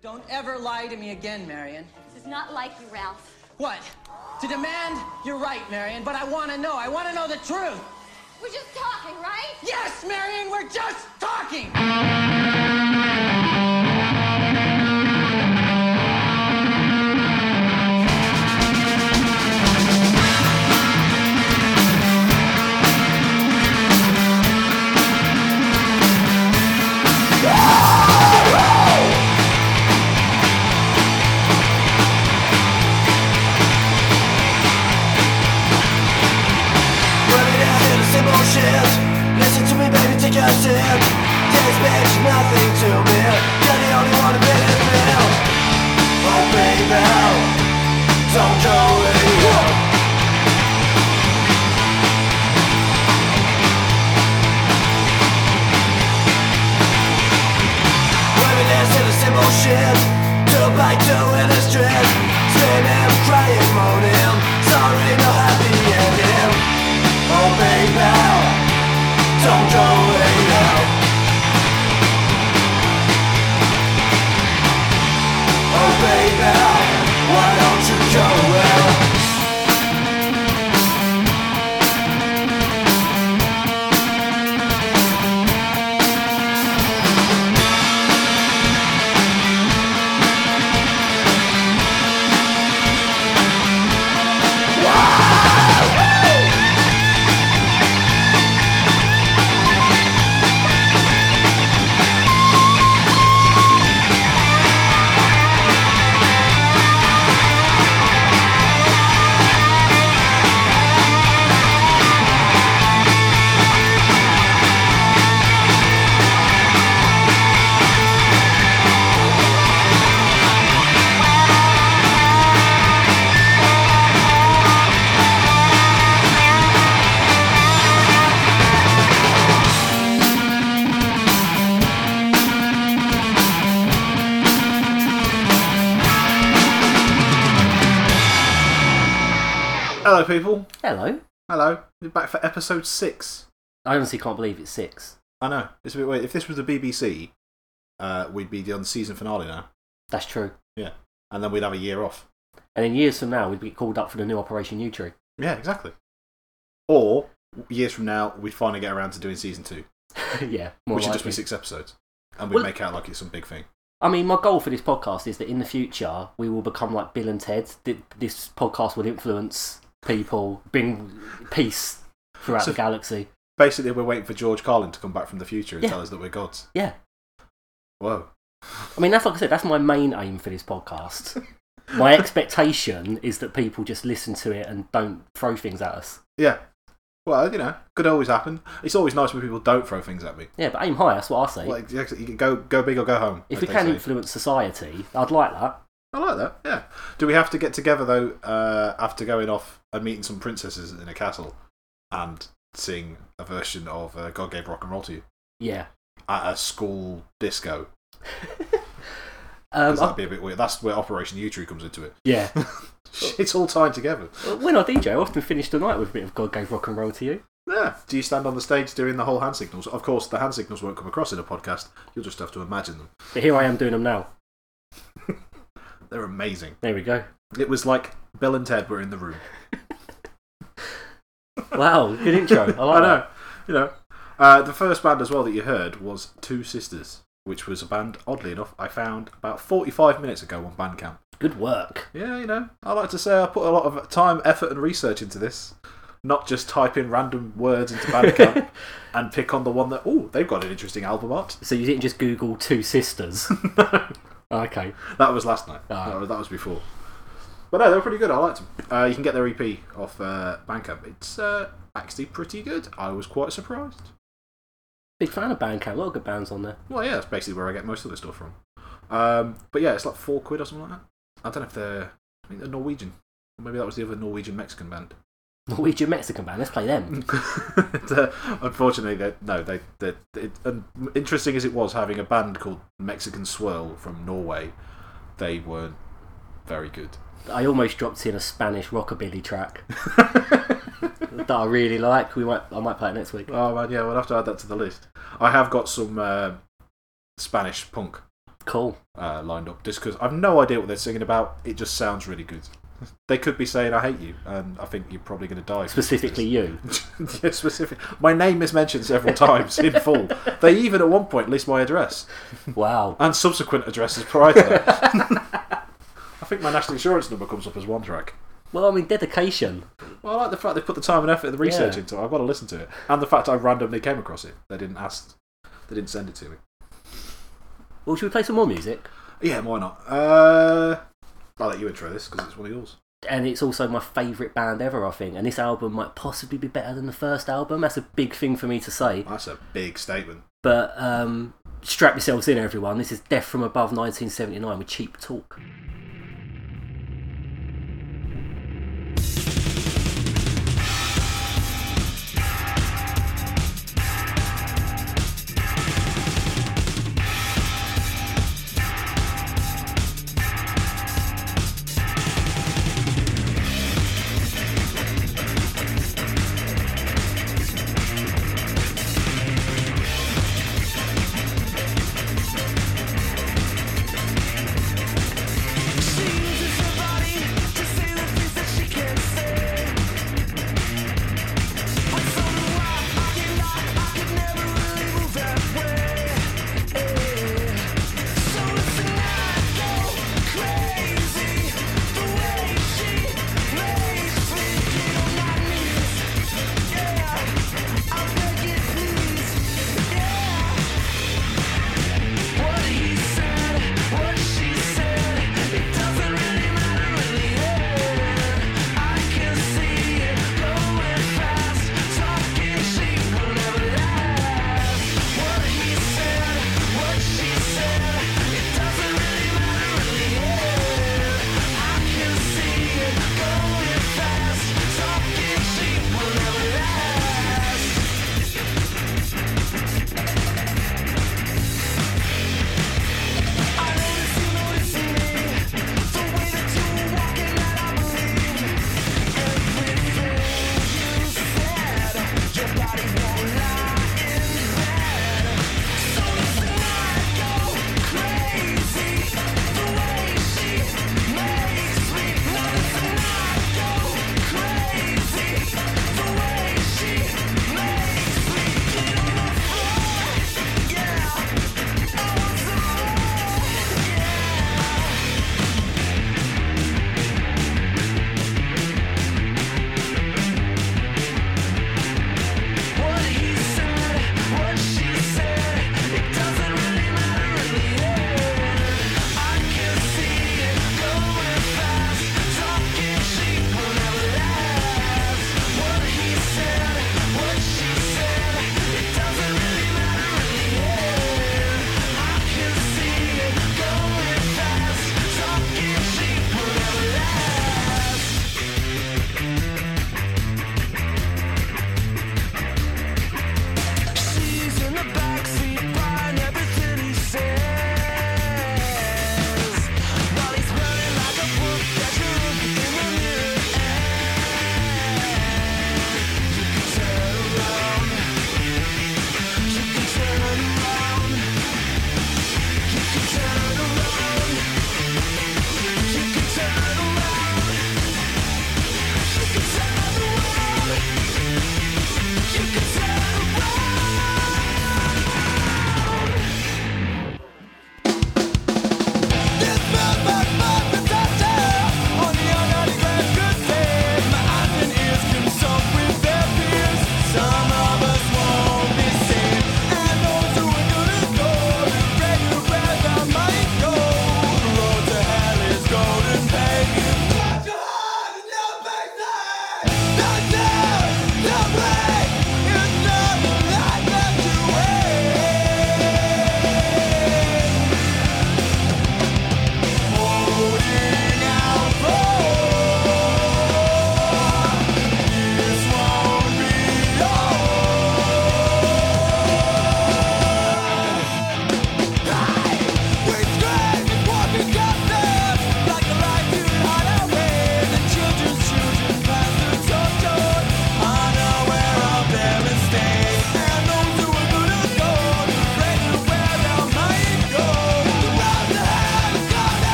Don't ever lie to me again, Marion. This is not like you, Ralph. What? To demand? You're right, Marion, but I want to know. I want to know the truth. We're just talking, right? Yes, Marion, we're just talking! Listen to me, baby, take a sip. This bitch, nothing to me. You're the only one who made it feel. Oh, baby, don't go away. Women to the simple shit. Two by two in a strip. Screaming, crying, moaning. Sorry, no happy ending. Oh, baby, don't go away now. Oh baby, why don't you go away? Hello, people. Hello. Hello. We're back for episode 6. I honestly can't believe it's 6. I know. It's a bit weird. If this was the BBC, we'd be on the season finale now. That's true. Yeah. And then we'd have a year off. And in years from now, we'd be called up for the new Operation Nutri. Yeah, exactly. Or, years from now, we'd finally get around to doing season 2. Yeah, more which would likely. just be 6 episodes. And we'd make out like it's some big thing. I mean, my goal for this podcast is that in the future, we will become like Bill and Ted. This podcast will influence people, bring peace throughout the galaxy. Basically, we're waiting for George Carlin to come back from the future and tell us that we're gods. Yeah. Whoa. I mean, that's like I said, that's my main aim for this podcast. My expectation is that people just listen to it and don't throw things at us. Yeah. Well, you know, could always happen. It's always nice when people don't throw things at me. Yeah, but aim high, that's what I say. Well, you can go big or go home. If we can influence society, I'd like that. I like that, yeah. Do we have to get together, though, after going off and meeting some princesses in a castle and sing a version of God Gave Rock and Roll to You? Yeah. At a school disco? That'd be a bit weird. That's where Operation Nutri comes into it. Yeah. It's all tied together. When I DJ, I often finish the night with a bit of God Gave Rock and Roll to You. Yeah. Do you stand on the stage doing the whole hand signals? Of course, the hand signals won't come across in a podcast. You'll just have to imagine them. But here I am doing them now. They're amazing. There we go. It was like Bill and Ted were in the room. Wow, good intro. I like know. that. You know, the first band as well that you heard was Two Sisters, which was a band, oddly enough, I found about 45 minutes ago on Bandcamp. Good work. Yeah, you know, I like to say I put a lot of time, effort and research into this. Not just type in random words into Bandcamp and pick on the one that, oh, they've got an interesting album art. So you didn't just Google Two Sisters? Okay. That was last night. Oh. That was before. But no, they were pretty good. I liked them. You can get their EP off Bandcamp. It's actually pretty good. I was quite surprised. Big fan of Bandcamp. A lot of good bands on there. Well, yeah, that's basically where I get most of the stuff from. But yeah, it's like £4 or something like that. I don't know if I think they're Norwegian. Or maybe that was the other Norwegian-Mexican band. Norwegian-Mexican band? Let's play them. Unfortunately, interesting as it was having a band called Mexican Swirl from Norway, they weren't very good. I almost dropped in a Spanish rockabilly track that I really like. I might play it next week. Oh man, yeah, we'll have to add that to the list. I have got some Spanish punk Cool. lined up, just because I've no idea what they're singing about. It just sounds really good. They could be saying "I hate you," and I think you're probably going to die. Specifically you. Yeah, specific. My name is mentioned several times in full. They even at one point list my address. Wow. And subsequent addresses prior to that. I think my national insurance number comes up as one track. Well, I mean, dedication. Well, I like the fact they put the time and effort and the research into it. I've got to listen to it. And the fact I randomly came across it. They didn't send it to me. Well, should we play some more music? Yeah, why not? I'll let you intro this because it's one of yours. And it's also my favourite band ever, I think. And this album might possibly be better than the first album. That's a big thing for me to say. That's a big statement. But strap yourselves in, everyone. This is Death from Above 1979 with Cheap Talk.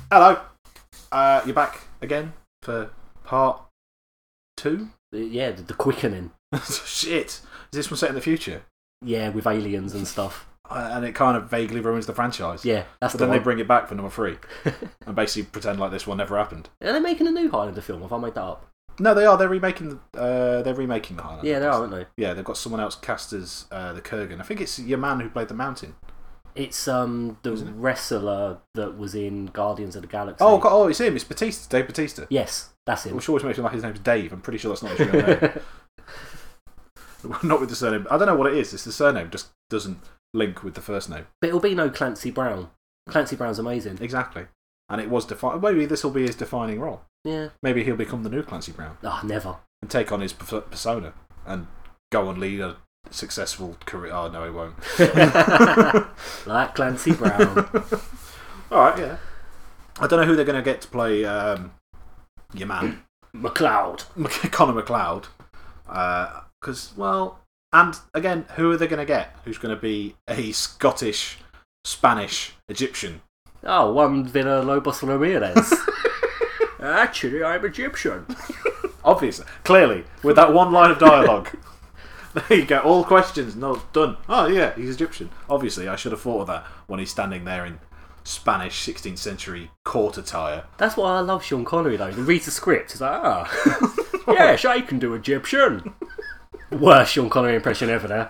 Hello. You're back again for part 2? Yeah, the quickening. Shit. Is this one set in the future? Yeah, with aliens and stuff. And it kind of vaguely ruins the franchise. Yeah, that's But the then one. they bring it back for number 3 and basically pretend like this one never happened. Are they making a new Highlander film? Have I made that up? No, they are. They're remaking the Highlander. Yeah, they are, aren't they? Yeah, they've got someone else cast as the Kurgan. I think it's your man who played the Mountain. It's the wrestler that was in Guardians of the Galaxy. Oh, it's him. It's Batista. Dave Batista. Yes, that's him. Which always makes me like his name's Dave. I'm pretty sure that's not his real name. Not with the surname. I don't know what it is. It's the surname just doesn't link with the first name. But it'll be no Clancy Brown. Clancy Brown's amazing. Exactly. And it was maybe this will be his defining role. Yeah. Maybe he'll become the new Clancy Brown. Oh, never. And take on his persona and go and lead a successful career. Oh, no, he won't. Like Clancy Brown. Alright, yeah. I don't know who they're going to get to play your man. McLeod. Connor McLeod. Because, well, and again, who are they going to get? Who's going to be a Scottish, Spanish, Egyptian? Oh, Juan Villa Lobos Ramirez. Actually, I'm Egyptian. Obviously. Clearly. With that one line of dialogue. There you go. All questions. No, done. Oh, yeah, he's Egyptian. Obviously, I should have thought of that when he's standing there in Spanish 16th century court attire. That's why I love Sean Connery, though. He reads the script. He's like, yes, I can do Egyptian. Worst Sean Connery impression ever there.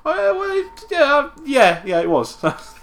Yeah, it was.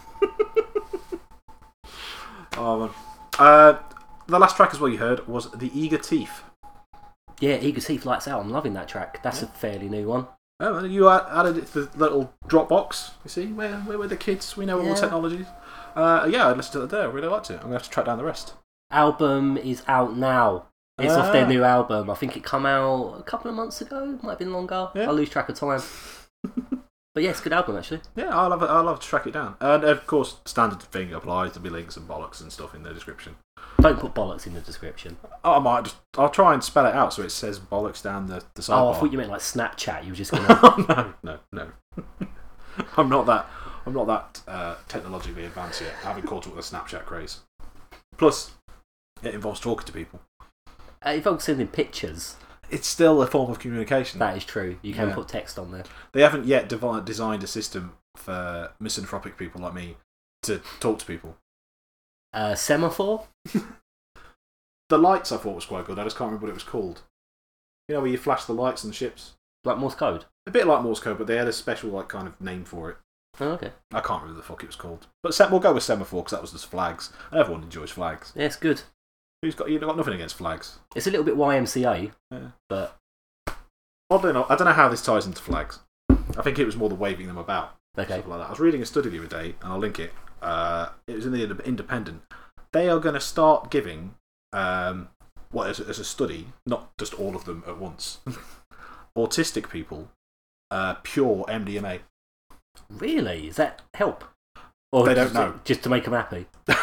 Oh, man. The last track as well you heard was The Eager Thief. Yeah, Eager Thief Lights Out. I'm loving that track. That's a fairly new one. Oh, you added it to the little Dropbox. You see, where were the kids? We know all the technologies. Yeah, I listened to it there. I really liked it. I'm going to have to track down the rest. Album is out now. It's off their new album. I think it come out a couple of months ago. Might have been longer. Yeah. I lose track of time. But yeah, it's a good album, actually. Yeah, I'll love to track it down. And of course, standard thing applies. There'll be links and bollocks and stuff in the description. Don't put bollocks in the description. Oh, I'll try and spell it out so it says bollocks down the sidebar. Oh, I thought you meant like Snapchat. You were just gonna. No. I'm not that technologically advanced yet. I haven't caught up with the Snapchat craze. Plus, it involves talking to people. It involves sending pictures. It's still a form of communication. That is true. You can put text on there. They haven't yet designed a system for misanthropic people like me to talk to people. Semaphore? The lights I thought was quite good. I just can't remember what it was called. You know where you flash the lights on the ships? Like Morse code? A bit like Morse code, but they had a special kind of name for it. Oh, okay. I can't remember the fuck it was called. But we'll go with semaphore because that was just flags. And everyone enjoys flags. Yeah, it's good. You've got nothing against flags. It's a little bit YMCA, Yeah. but Oddly enough, I don't know how this ties into flags. I think it was more the waving them about. okay. Stuff like that. I was reading a study the other day, and I'll link it. It was in the Independent. They are going to start giving, as a study, not just all of them at once, autistic people pure MDMA. Really? Does that help? Or They don't know. Just to make them happy?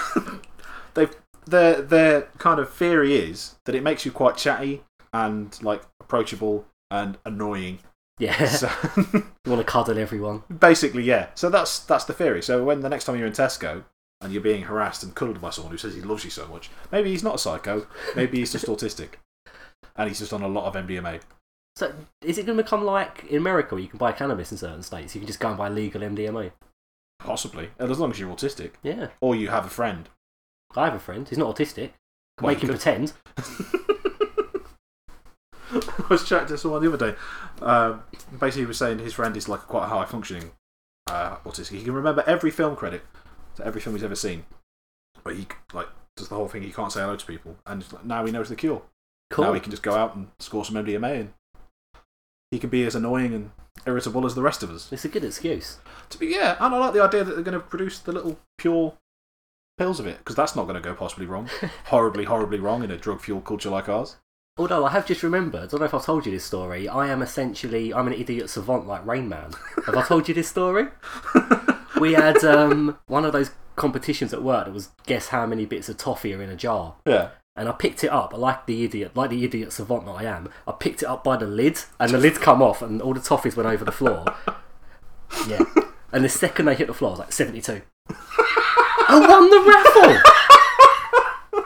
Their kind of theory is that it makes you quite chatty and like approachable and annoying. Yeah. So, You want to cuddle everyone. basically, yeah. So that's the theory. So when the next time you're in Tesco and you're being harassed and cuddled by someone who says he loves you so much, maybe he's not a psycho. Maybe he's just autistic, and he's just on a lot of MDMA. So is it going to become like in America where you can buy cannabis in certain states? You can just go and buy legal MDMA? Possibly, and as long as you're autistic, Yeah. or you have a friend. I have a friend. He's not autistic. Well, Make him you could- pretend. I was chatting to someone the other day. Basically, he was saying his friend is like quite a high functioning autistic. He can remember every film credit to every film he's ever seen, but he like does the whole thing. He can't say hello to people, and now he knows the cure. Cool. Now he can just go out and score some MDMA, and he can be as annoying and irritable as the rest of us. It's a good excuse. And I like the idea that they're going to produce the little pure pills of it, because that's not going to go possibly wrong. horribly wrong in a drug-fueled culture like ours. Although I have just remembered, I don't know if I've told you this story, I'm an idiot savant like Rain Man. Have I told you this story? We had one of those competitions at work that was guess how many bits of toffee are in a jar. Yeah. And I picked it up, like the idiot savant that I am, I picked it up by the lid, and the lid come off, and all the toffees went over the floor. Yeah. And the second they hit the floor, I was like, 72. I won the raffle!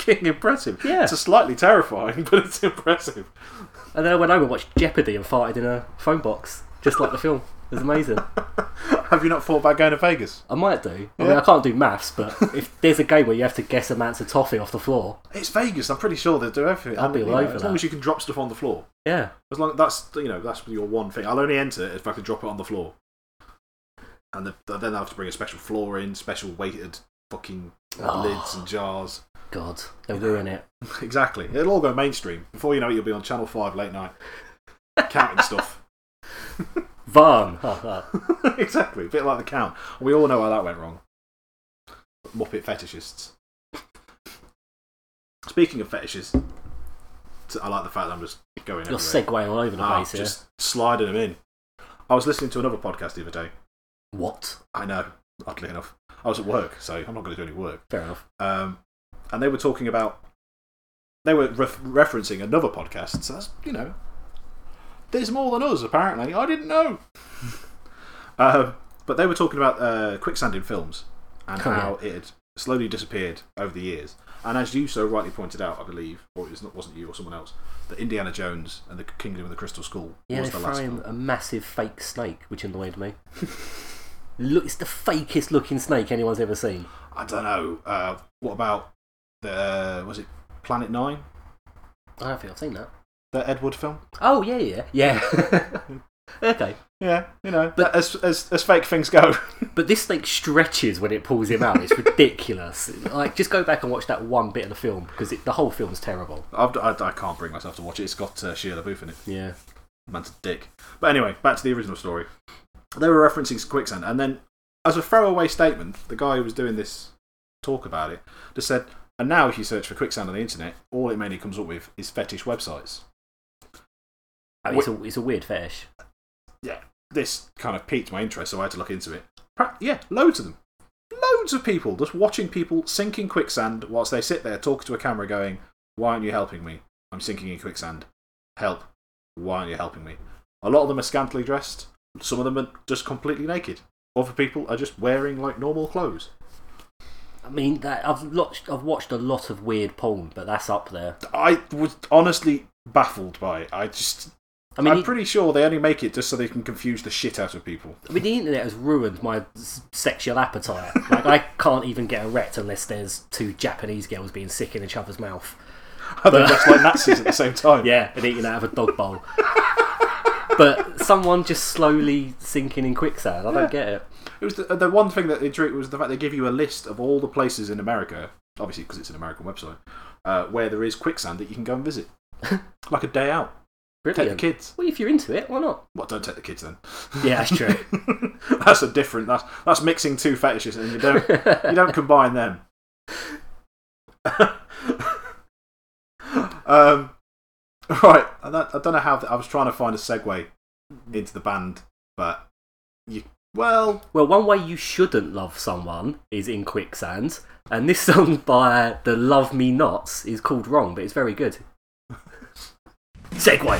fucking impressive. Yeah. It's a slightly terrifying, but it's impressive. And then I went home and watched Jeopardy and farted in a phone box, just like the film. It was amazing. Have you not thought about going to Vegas? I might do. I Yeah. mean, I can't do maths, but if there's a game where you have to guess amounts of toffee off the floor, It's Vegas. I'm pretty sure they'll do everything. I'll be And, all you know, over as long that. as you can drop stuff on the floor. yeah. As long that's your one thing. I'll only enter it if I can drop it on the floor. And then I have to bring a special floor in, special weighted fucking lids and jars. God, they'll ruin it. Exactly. It'll all go mainstream. Before you know it, you'll be on Channel 5 late night. Counting stuff. Van. Exactly. A bit like The Count. We all know how that went wrong. Muppet fetishists. Speaking of fetishes, I like the fact that I'm just going You're everywhere. segueing all over the place here. Just sliding them in. I was listening to another podcast the other day. What? I know, oddly enough. I was at work, so I'm not going to do any work. Fair enough. And they were talking about... They were referencing another podcast, so that's, there's more than us, apparently. I didn't know. But they were talking about quicksand in films and how it had slowly disappeared over the years. And as you so rightly pointed out, I believe, or it wasn't you or someone else, that Indiana Jones and the Kingdom of the Crystal Skull Yeah, was they the throw last him one. a massive fake snake, which annoyed me. Look, it's the fakest looking snake anyone's ever seen. I don't know. What about was it Planet 9? I don't think I've seen that. The Ed Wood film? Oh, yeah. Okay. Yeah, but as fake things go. But this snake stretches when it pulls him out. It's ridiculous. Like, just go back and watch that one bit of the film, because the whole film's terrible. I can't bring myself to watch it. It's got Shia LaBeouf in it. Yeah. Man's a dick. But anyway, back to the original story. They were referencing quicksand, and then, as a throwaway statement, the guy who was doing this talk about it just said, and now if you search for quicksand on the internet, all it mainly comes up with is fetish websites. I mean, it's a weird fetish. Yeah, this kind of piqued my interest, so I had to look into it. Yeah, loads of them. Loads of people just watching people sink in quicksand whilst they sit there talking to a camera going, why aren't you helping me? I'm sinking in quicksand. Help. Why aren't you helping me? A lot of them are scantily dressed. Some of them are just completely naked. Other people are just wearing like normal clothes. I mean, I've watched a lot of weird porn, but that's up there. I was honestly baffled by it. I'm pretty sure they only make it just so they can confuse the shit out of people. I mean, the internet has ruined my sexual appetite. Like, I can't even get erect unless there's two Japanese girls being sick in each other's mouth. Are they just like Nazis at the same time? Yeah, and eating out of a dog bowl. But someone just slowly sinking in quicksand. I don't get it. It was the one thing that intrigued was the fact they give you a list of all the places in America, obviously because it's an American website, where there is quicksand that you can go and visit. Like a day out. Brilliant. Take the kids. Well, if you're into it, why not? Well, don't take the kids then. Yeah, that's true. That's a different. That's mixing two fetishes, and you don't combine them. Right. I don't know how. I was trying to find a segue into the band, but well, one way you shouldn't love someone is in quicksand, and this song by the Love Me Nots is called Wrong, but it's very good. Segue.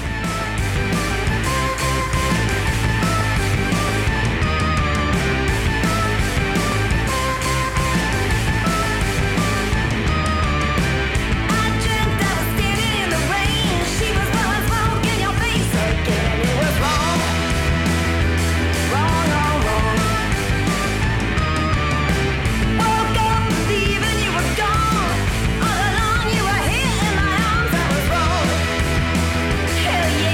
Hell yeah.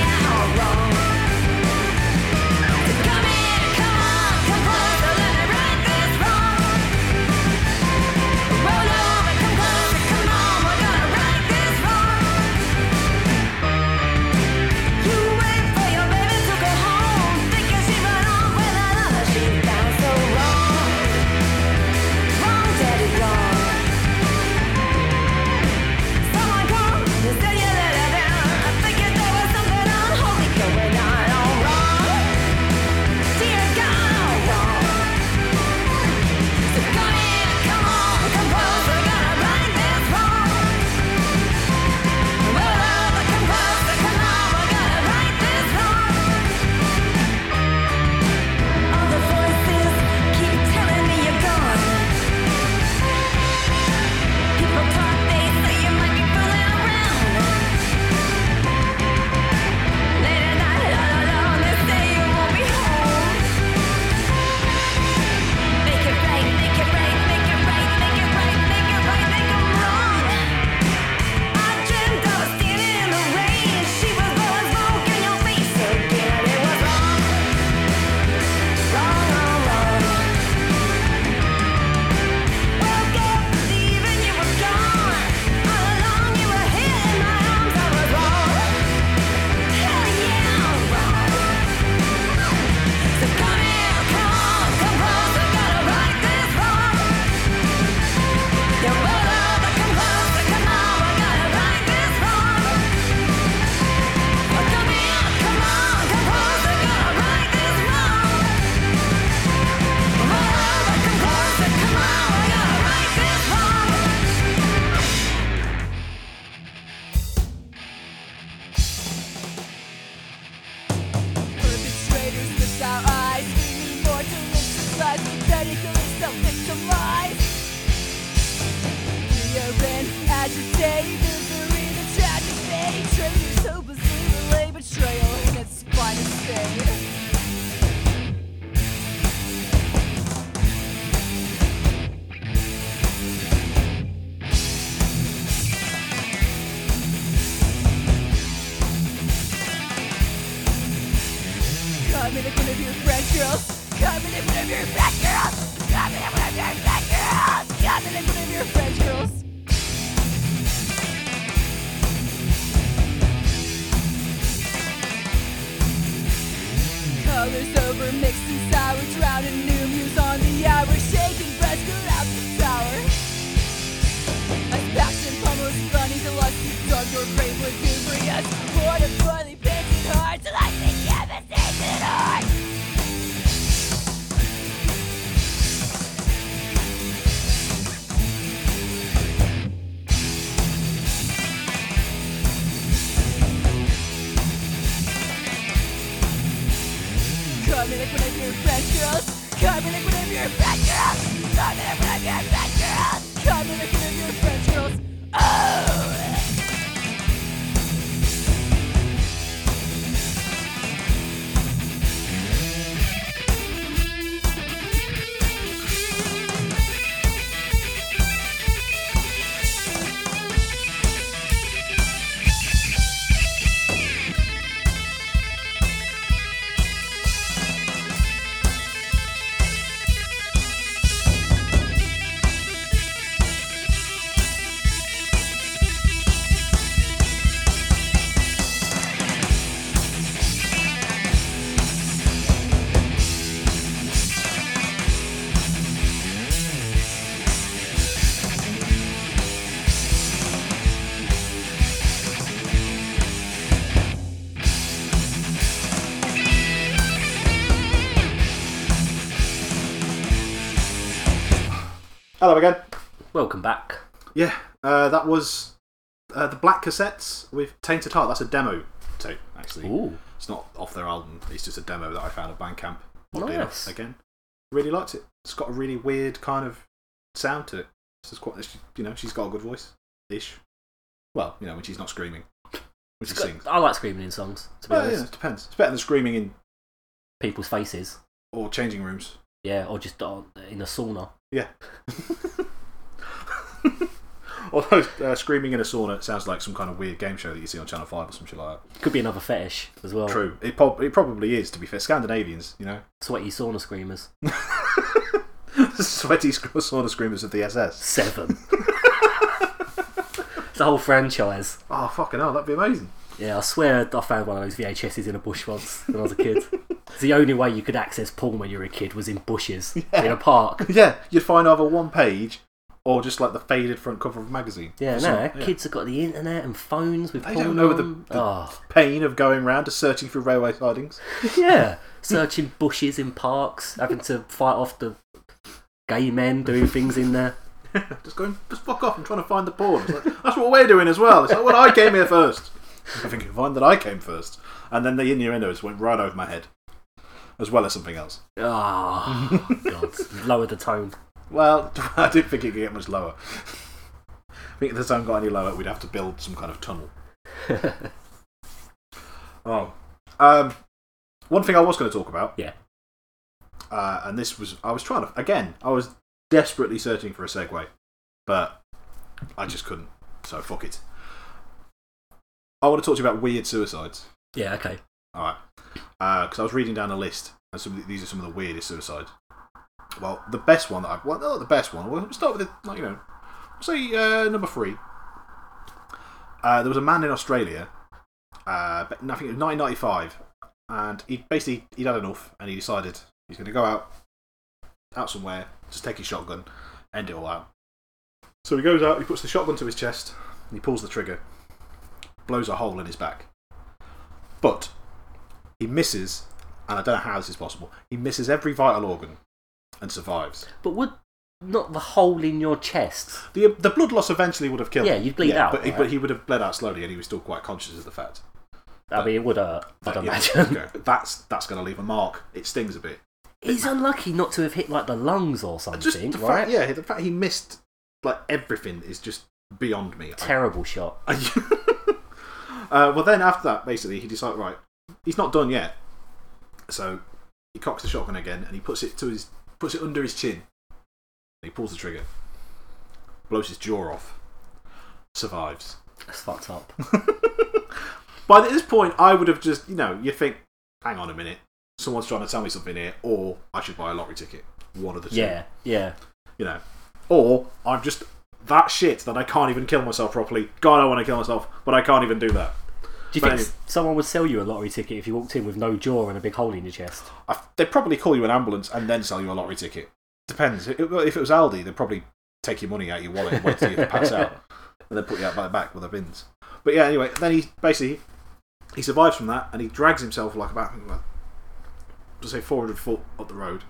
tragedy, misery, the tragic fate. Traitors hopelessly relay betrayal in its finest state. Come in one of your French girls. Come in one of your French girls. Come in one of your French girls. Come in one of your French girls. Colors over, mixed and sour, drowned in new muse on the hour. Shaking breath throughout the tower. As passion pummels funny, the lust you dug your grave lugubrious. Lord of poorly painted hearts, like the devastated heart. Come in like one of your French girls. Come in like one of your French girls. Come in like one of your French girls. Come in like one of your French girls. Oh! Hello again. Welcome back. Yeah, that was the Black Cassettes with Tainted Heart. That's a demo tape, actually. Ooh. It's not off their album. It's just a demo that I found at Bandcamp. Oddly Nice. enough, again, really liked it. It's got a really weird kind of sound to it. It's quite, she's got a good voice, ish. Well, when she's not screaming, when she sings. I like screaming in songs, to be Well, honest. yeah, it depends. It's better than screaming in People's faces. or changing rooms. Yeah, or just in a sauna. Yeah. Although screaming in a sauna sounds like some kind of weird game show that you see on Channel 5 or some shit like that. Could be another fetish as well. True. It probably is, to be fair. Scandinavians, Sweaty sauna screamers. Sweaty sauna screamers of the SS. 7. It's a whole franchise. Oh, fucking hell, that'd be amazing. Yeah, I swear I found one of those VHSs in a bush once when I was a kid. It's the only way you could access porn when you were a kid was in bushes, in a park. Yeah, you'd find either one page or just like the faded front cover of a magazine. Yeah, Or no, something, yeah. kids have got the internet and phones with They porn don't know on. the pain of going round to searching through railway sidings. Yeah, searching bushes in parks, having to fight off the gay men doing things in there. Just fuck off, I'm trying to find the porn. It's like, that's what we're doing as well. It's like, well, I came here first. I think you find that I came first. And then the innuendos went right over my head. As well as something else. Oh, God. Lower the tone. Well, I didn't think it could get much lower. I think if the tone got any lower, we'd have to build some kind of tunnel. One thing I was going to talk about. Yeah. And this was, I was desperately searching for a segue, but I just couldn't, so fuck it. I want to talk to you about weird suicides. Yeah, okay. Alright. Because I was reading down a list, and these are some of the weirdest suicides. Well, the best one not the best one, we'll start with say number 3. There was a man in Australia, I think it was 1995, and he'd had enough, and he decided he's going to go out somewhere, just take his shotgun, end it all out. So he goes out, he puts the shotgun to his chest, and he pulls the trigger, blows a hole in his back. But he misses, and I don't know how this is possible, he misses every vital organ and survives. But would not the hole in your chest? The blood loss eventually would have killed him. Yeah, you'd bleed out. But he would have bled out slowly, and he was still quite conscious of the fact. I mean, it would hurt, I'd imagine. That's going to leave a mark. It stings a bit. He's unlucky not to have hit like the lungs or something, Just the right? fact, the fact he missed like everything is just beyond me. Terrible shot. Well, then after that, basically, he decided, right, he's not done yet. So he cocks the shotgun again and he puts it under his chin. And he pulls the trigger, blows his jaw off, survives. That's fucked up. By this point, I would have just, you think, hang on a minute, someone's trying to tell me something here, or I should buy a lottery ticket. One of the two. Yeah. Or I'm just that shit that I can't even kill myself properly. God, I want to kill myself, but I can't even do that. Do you think someone would sell you a lottery ticket if you walked in with no jaw and a big hole in your chest? They'd probably call you an ambulance and then sell you a lottery ticket. Depends. If it was Aldi, they'd probably take your money out of your wallet and wait till you pass out, and then put you out by the back with the bins. But yeah, anyway, then he survives from that, and he drags himself like about, say, 400 foot up the road,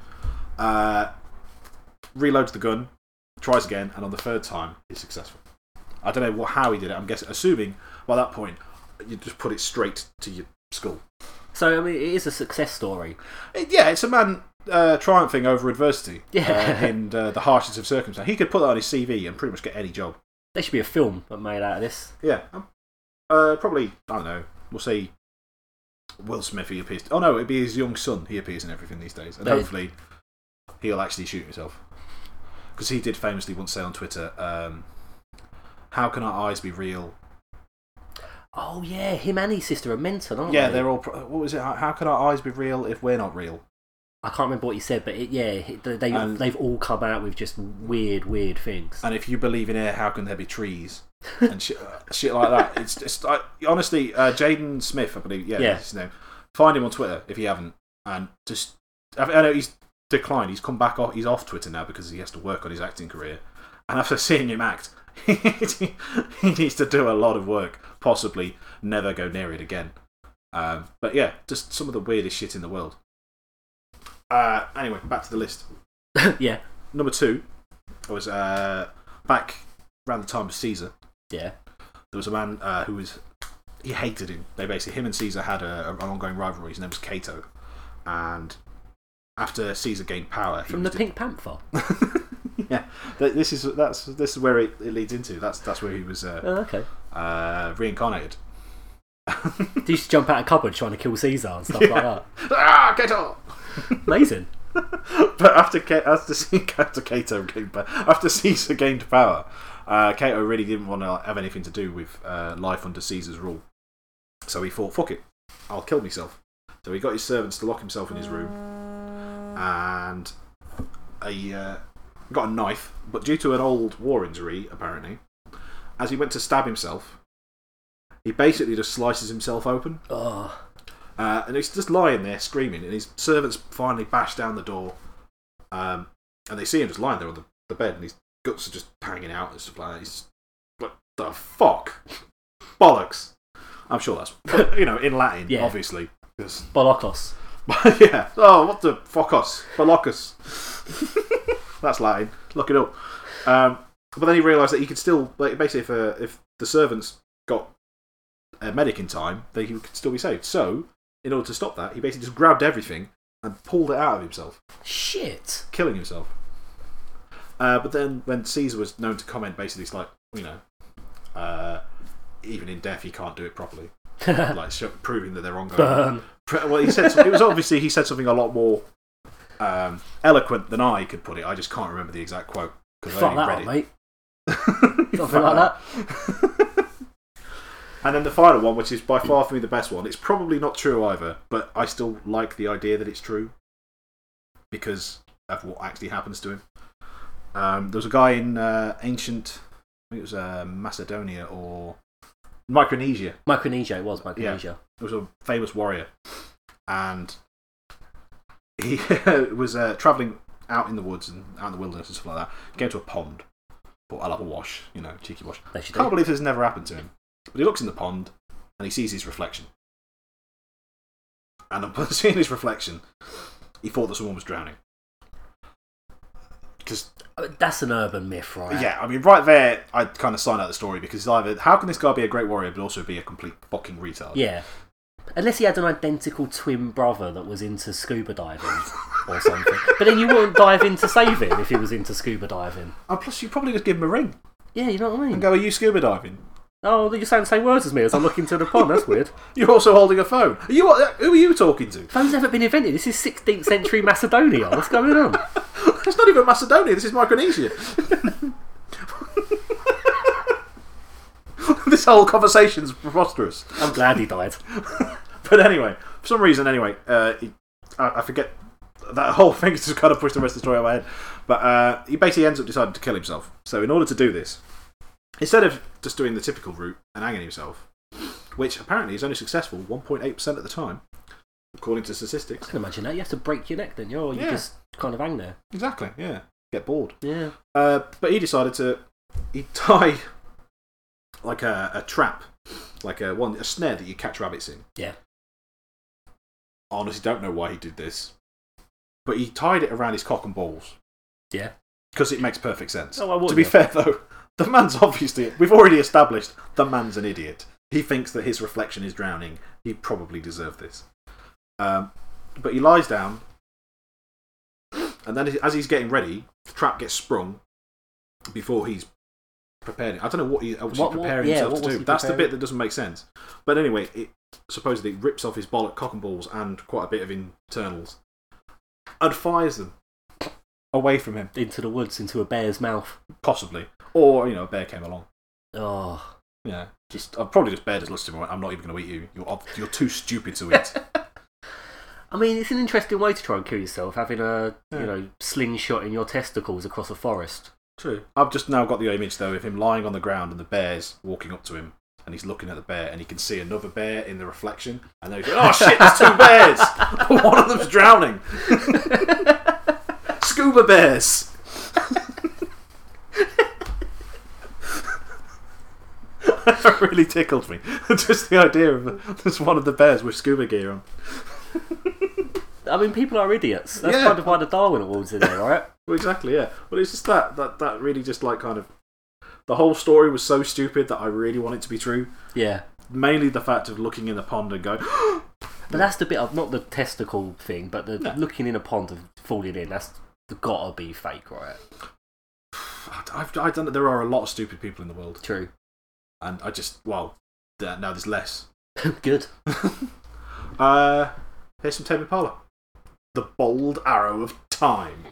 reloads the gun, tries again, and on the third time, he's successful. I don't know how he did it. I'm guessing, assuming by that point, you just put it straight to your skull. So, I mean, it is a success story. It's a man triumphing over adversity in the harshest of circumstances. He could put that on his CV and pretty much get any job. There should be a film made out of this. Yeah. Probably, I don't know, we'll say Will Smith, he appears. Oh no, it'd be his young son. He appears in everything these days. And hopefully he'll actually shoot himself. Because he did famously once say on Twitter, how can our eyes be real? Oh yeah, him and his sister are mental, aren't they? Yeah, they're all... What was it? How can our eyes be real if we're not real? I can't remember what he said, but they've all come out with just weird things. And if you believe in air, how can there be trees? And shit like that. It's just... honestly, Jaden Smith, I believe. Yeah, that's his name. Find him on Twitter if you haven't. And just... I know he's declined. He's come back off. He's off Twitter now because he has to work on his acting career. And after seeing him act, he needs to do a lot of work. Possibly never go near it again. But yeah, just some of the weirdest shit in the world. Anyway, back to the list. Yeah. Number 2 was back around the time of Caesar. Yeah. There was a man he hated him. Him and Caesar had an ongoing rivalry. His name was Cato. And after Caesar gained power... From the Pink Panther? Yeah. This is where it leads into. That's where he was reincarnated. He used to jump out of cupboard trying to kill Caesar and stuff like that. Cato! Amazing. But after Caesar gained power, Cato really didn't want to have anything to do with life under Caesar's rule. So he thought, fuck it, I'll kill myself. So he got his servants to lock himself in his room, and he got a knife, but due to an old war injury, apparently, as he went to stab himself, he basically just slices himself open. Oh. And he's just lying there screaming, and his servants finally bash down the door, and they see him just lying there on the bed, and his guts are just hanging out and stuff like that. He's like, the fuck? Bollocks. I'm sure that's, in Latin, obviously. Bolokos. Yeah. Oh, what the fuckos? Bolokos. That's Latin. Look it up. But then he realised that he could still, basically, if the servants got a medic in time, he could still be saved. So, in order to stop that, he basically just grabbed everything and pulled it out of himself. Shit. Killing himself. But then, when Caesar was known to comment, basically, it's like, even in death, he can't do it properly. Like, proving that they're ongoing. Burn. Well, he said something a lot more eloquent than I could put it. I just can't remember the exact quote. Fuck that up, mate. Something like that. And then the final one, which is by far for me the best one, it's probably not true either, but I still like the idea that it's true because of what actually happens to him. There was a guy in ancient, I think it was Macedonia or Micronesia. It was Micronesia. Yeah, it was a famous warrior, and he was travelling out in the woods and out in the wilderness and stuff like that. He came to a pond, but I'll have a wash, cheeky wash. Can't believe this has never happened to him. But he looks in the pond and he sees his reflection. And upon seeing his reflection, he thought that someone was drowning. Because that's an urban myth, right? Yeah, I mean, right there, I'd kind of sign out the story because it's either how can this guy be a great warrior but also be a complete fucking retard? Yeah. Unless he had an identical twin brother that was into scuba diving or something. But then you wouldn't dive in to save him if he was into scuba diving. And plus, you probably just give him a ring. Yeah, you know what I mean? And go, are you scuba diving? Oh, you're saying the same words as me as I'm looking to the pond. That's weird. You're also holding a phone. Who are you talking to? Phones haven't been invented. This is 16th century Macedonia. What's going on? It's not even Macedonia, this is Micronesia. This whole conversation's preposterous. I'm glad he died. But anyway, for some reason, I forget. That whole thing just kind of pushed the rest of the story out of my head. But he basically ends up deciding to kill himself. So in order to do this, instead of just doing the typical route and hanging himself, which apparently is only successful 1.8% of the time, according to statistics. I can imagine that. You have to break your neck then, or you just kind of hang there. Exactly, yeah. Get bored. Yeah. But he decided to tie like a trap, like a snare that you catch rabbits in. Yeah. I honestly don't know why he did this, but he tied it around his cock and balls. Yeah. Because it makes perfect sense. Oh, I wouldn't to be fair, though, the man's obviously... We've already established the man's an idiot. He thinks that his reflection is drowning. He probably deserved this. But he lies down, and then as he's getting ready, the trap gets sprung before he's prepared. I don't know what he's preparing himself to do. That's the bit that doesn't make sense. But anyway, it supposedly rips off his cock and balls and quite a bit of internals and fires them away from him. Into the woods, into a bear's mouth. Possibly. Or, a bear came along. Oh. Yeah. Probably just bear just listed him. I'm not even going to eat you. You're too stupid to eat. I mean, it's an interesting way to try and kill yourself, having a slingshot in your testicles across a forest. True. I've just now got the image, though, of him lying on the ground and the bear's walking up to him. And he's looking at the bear, and he can see another bear in the reflection. And then he's like, oh shit, there's two bears! One of them's drowning! Scuba bears! That really tickled me. Just the idea of just one of the bears with scuba gear on. I mean, people are idiots. That's kind of why the Darwin Awards in there, right? Well, exactly, yeah. But it's just that really just like kind of... The whole story was so stupid that I really want it to be true. Yeah. Mainly the fact of looking in the pond and going... But that's the bit of, not the testicle thing, but the looking in a pond and falling in. That's gotta be fake, right? I've done it. There are a lot of stupid people in the world. True. And I just... Well, now there's less. Good. Here's some Tame Impala. The Bold Arrow of Time.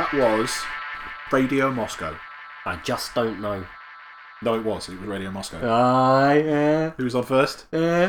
That was Radio Moscow. I just don't know. No, it was. It was Radio Moscow. Yeah. Who was on first? Yeah.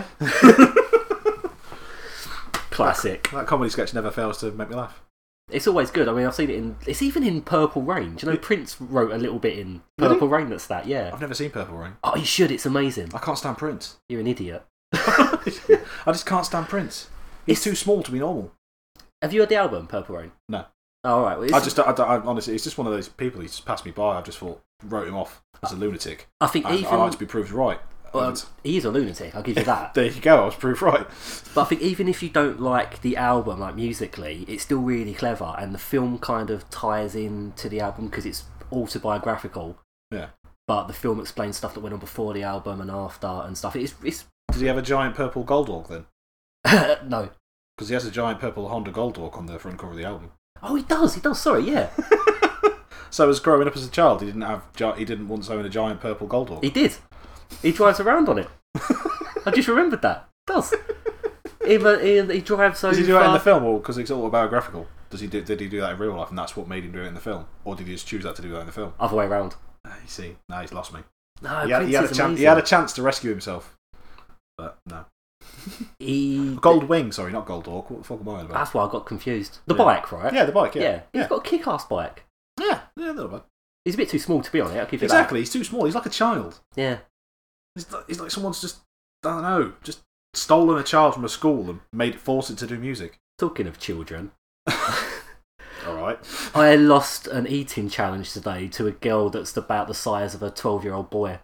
Classic. That comedy sketch never fails to make me laugh. It's always good. I mean, I've seen it in. It's even in Purple Rain. Do you know Prince wrote a little bit in Purple Rain? That's that. Yeah. I've never seen Purple Rain. Oh, you should. It's amazing. I can't stand Prince. You're an idiot. I just can't stand Prince. He's too small to be normal. Have you heard the album Purple Rain? No. Oh, all right. Well, I honestly, it's just one of those people. He just passed me by. I just wrote him off as a lunatic. I think And even I like to be proved right. he is a lunatic. I'll give you that. There you go. I was proved right. But I think even if you don't like the album, like musically, it's still really clever, and the film kind of ties in to the album because it's autobiographical. Yeah. But the film explains stuff that went on before the album and after and stuff. It's Does he have a giant purple gold dog then? no. Because he has a giant purple Honda Gold Dog on the front cover of the album. Oh, he does. He does. Sorry, yeah. So as growing up as a child, he didn't once own a giant purple Gold Dog. He did. He drives around on it. I just remembered that. He does. He drives so. Does he do that in the film, or because it's autobiographical? Did he do that in real life, and that's what made him do it in the film, or did he just choose that to do that in the film? Other way around. You see, now he's lost me. No, He had a chance to rescue himself, but no. Gold Wing, sorry, not Gold Dog. What the fuck am I about? That's why I got confused. The bike, right? Yeah, the bike. Yeah, He's got a kick-ass bike. Yeah, not bad. He's a bit too small to be on it. I'll give you Exactly, he's too small. He's like a child. that. Yeah. He's like someone's just, I don't know, just stolen a child from a school and forced it to do music. Talking of children, Alright. I lost an eating challenge today to a girl that's about the size of a 12-year-old boy.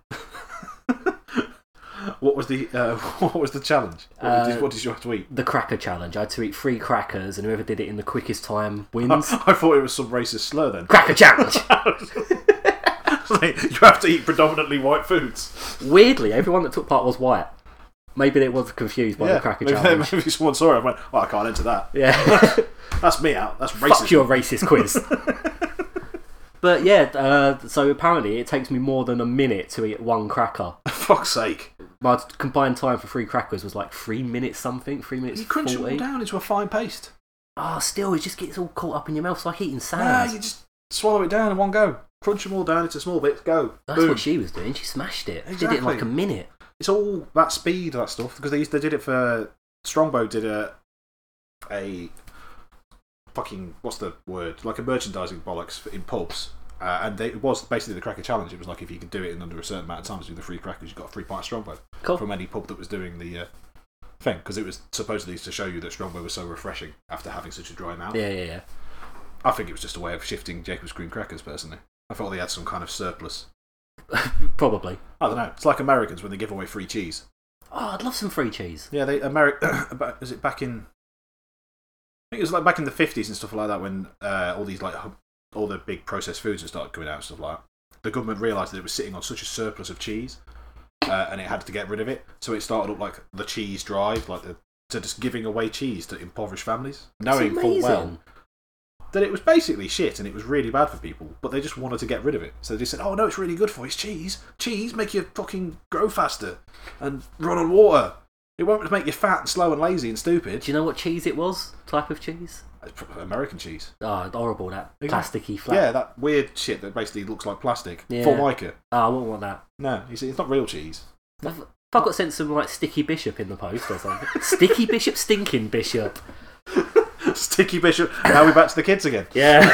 What was the challenge? What did you have to eat? The cracker challenge. I had to eat 3 crackers, and whoever did it in the quickest time wins. I thought it was some racist slur then. Cracker challenge! You have to eat predominantly white foods. Weirdly, everyone that took part was white. Maybe they was confused by the cracker challenge. Maybe someone saw it and went, I can't enter that. Yeah. That's me out. That's racist. Fuck your racist quiz. But yeah, so apparently it takes me more than a minute to eat 1 cracker. For fuck's sake. My combined time for 3 crackers was like 3 minutes something, 3 minutes You crunch 40. it all down into a fine paste. Oh, still, it just gets all caught up in your mouth. It's like eating sand. You just swallow it down in one go. Crunch them all down into small bits, go. That's Boom. what she was doing. She smashed it. She did it in Exactly. like a minute. It's all that speed, that stuff, because they did it for... Strongbow did a fucking, what's the word? Like a merchandising bollocks in pubs. And it was basically the cracker challenge. It was like if you could do it in under a certain amount of time to do the 3 crackers, you got a 3-pint Strongbow. Cool. From any pub that was doing the thing. Because it was supposedly to show you that Strongbow was so refreshing after having such a dry mouth. Yeah. I think it was just a way of shifting Jacob's Green crackers, personally. I thought they had some kind of surplus. Probably. I don't know. It's like Americans when they give away free cheese. Oh, I'd love some free cheese. Yeah, is it back in... I think it was like back in the 50s and stuff like that when all these like all the big processed foods had started coming out and stuff like that. The government realised that it was sitting on such a surplus of cheese and it had to get rid of it. So it started up like the cheese drive, to just giving away cheese to impoverished families. Knowing full well that it was basically shit and it was really bad for people, but they just wanted to get rid of it. So they just said, oh no, it's really good for you. It's cheese. Cheese make you fucking grow faster and run on water. It won't make you fat and slow and lazy and stupid. Do you know what cheese it was? Type of cheese? American cheese. Oh, horrible, that Exactly. plasticky flat. Yeah, that weird shit that basically looks like plastic. Yeah. Formica. Oh, I wouldn't want that. No, you see, it's not real cheese. If I got sent some like Sticky Bishop in the post or something. Sticky Bishop, Stinking Bishop. Sticky Bishop. Now we're back to the kids again. Yeah.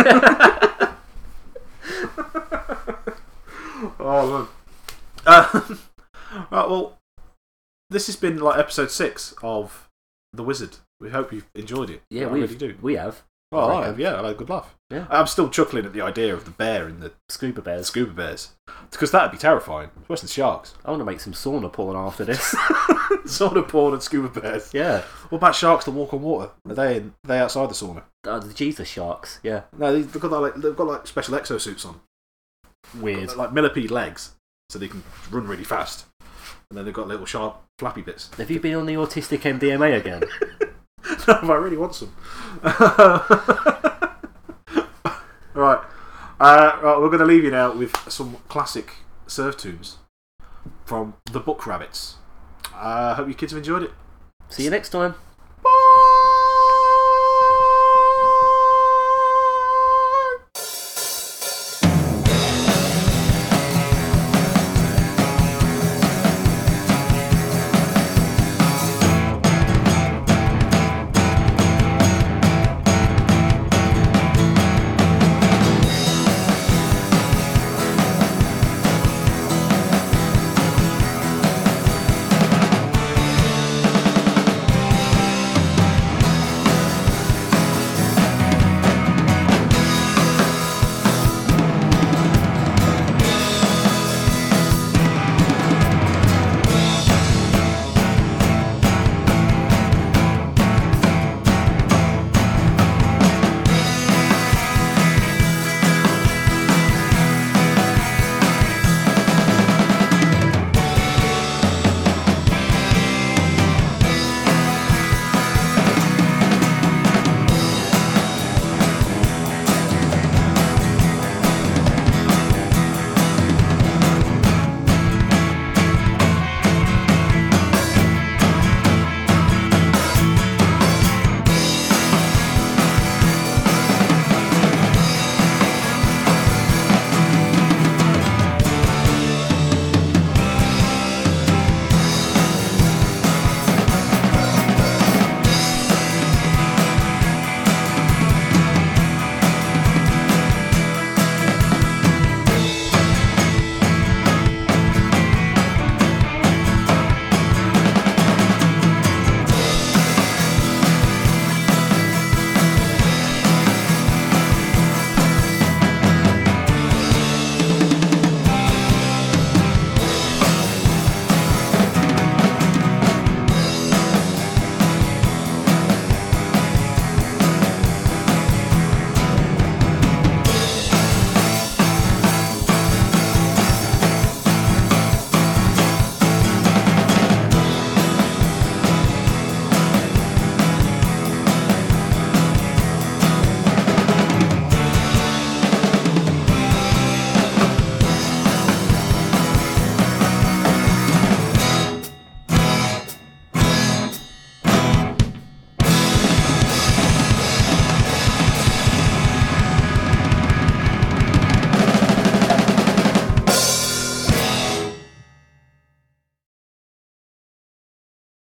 Oh, look. Right, well, this has been like episode 6 of The Wizard. We hope you've enjoyed it. Yeah, I really do. we have. Well, I I have, yeah, I had a good laugh. Yeah. I'm still chuckling at the idea of the bear and the Scuba bears. scuba bears. Because that'd be terrifying. It's worse than sharks. I want to make some sauna porn after this. Sauna porn and scuba bears. Yeah. What about sharks that walk on water? Are they outside the sauna? The Jesus sharks. Yeah. No, they've got like special exosuits on. Weird. Like millipede legs, so they can run really fast. And then they've got little sharp flappy bits. Have you been on the autistic MDMA again? No, I really want some. Right. Right, we're going to leave you now with some classic surf tunes from the Book Rabbits. I hope you kids have enjoyed it. See you next time.